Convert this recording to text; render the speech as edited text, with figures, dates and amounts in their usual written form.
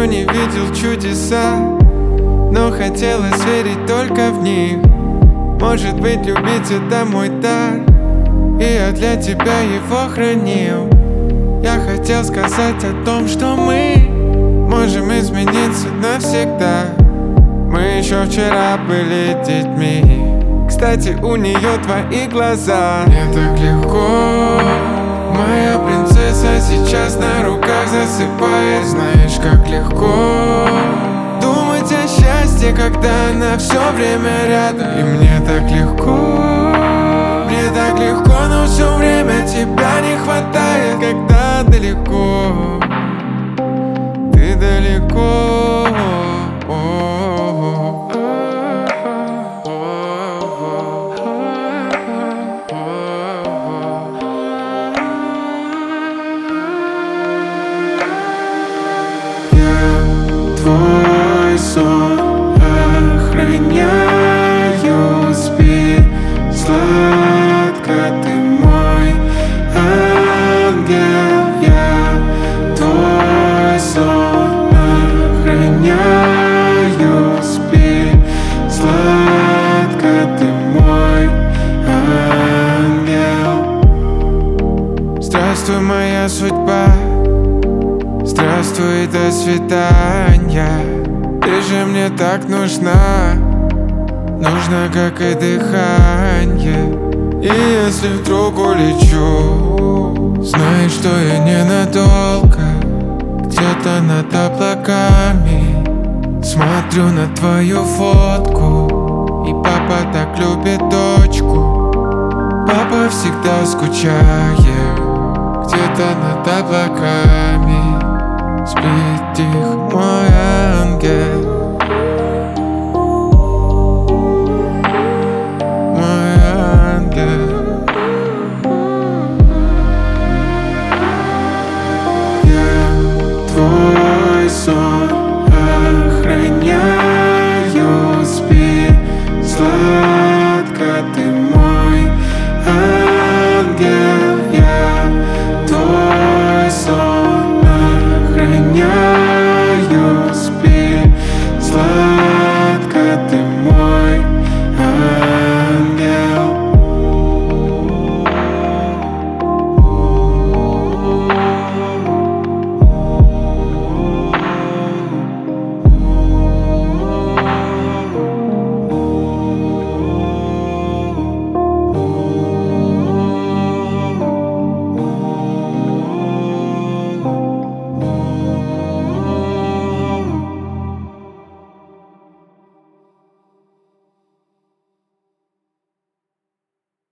не видел чудеса, но хотелось верить только в них. Может быть, любить это мой дар, и я для тебя его хранил. Я хотел сказать о том, что мы можем измениться навсегда. Мы еще вчера были детьми. Кстати, у нее твои глаза. Мне так легко, моя принцесса сейчас на руках засыпает. Знаешь, как легко думать о счастье, когда она все время рядом. И мне так легко, но все время тебя не хватает. Когда далеко, ты далеко. Твой сон охраняю, спи сладко, ты мой ангел. Я твой сон охраняю, спи сладко, ты мой ангел. Здравствуй, моя судьба. Здравствуй, до свидания. Ты же мне так нужна, нужна, как и дыхание. И если вдруг улечу, знай, что я ненадолго. Где-то над облаками смотрю на твою фотку. И папа так любит дочку. Папа всегда скучает где-то над облаками. Спит тихо мой ангел.